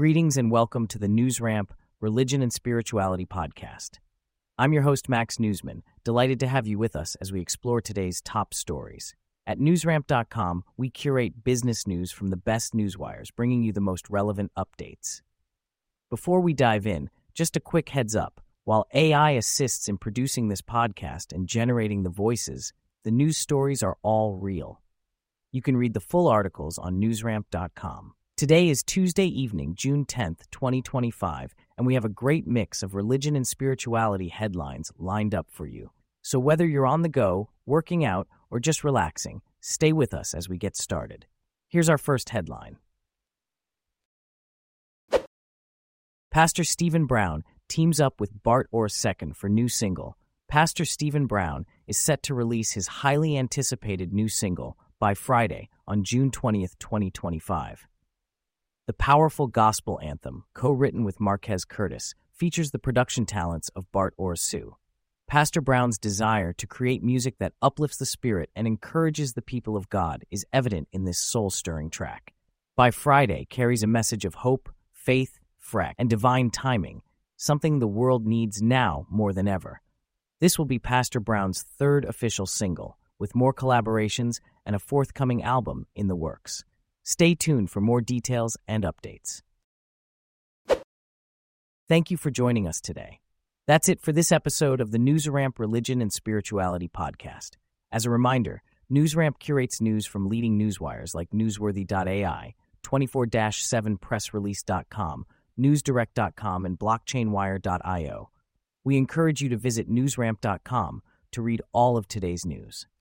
Greetings and welcome to the NewsRamp Religion and Spirituality podcast. I'm your host, Max Newsman, delighted to have you with us as we explore today's top stories. At newsramp.com, we curate business news from the best newswires, bringing you the most relevant updates. Before we dive in, just a quick heads up. While AI assists in producing this podcast and generating the voices, the news stories are all real. You can read the full articles on newsramp.com. Today is Tuesday evening, June 10th, 2025, and we have a great mix of religion and spirituality headlines lined up for you. So whether you're on the go, working out, or just relaxing, stay with us as we get started. Here's our first headline. Pastor Stephen Brown teams up with Bart Orr II for new single. Pastor Stephen Brown is set to release his highly anticipated new single by Friday on June 20th, 2025. The powerful gospel anthem, co-written with Marquez Curtis, features the production talents of Bart Orr II. Pastor Brown's desire to create music that uplifts the spirit and encourages the people of God is evident in this soul-stirring track. By Friday carries a message of hope, faith, and divine timing, something the world needs now more than ever. This will be Pastor Brown's third official single, with more collaborations and a forthcoming album in the works. Stay tuned for more details and updates. Thank you for joining us today. That's it for this episode of the NewsRamp Religion and Spirituality podcast. As a reminder, NewsRamp curates news from leading newswires like Newsworthy.ai, 24/7pressrelease.com, newsdirect.com, and blockchainwire.io. We encourage you to visit newsramp.com to read all of today's news.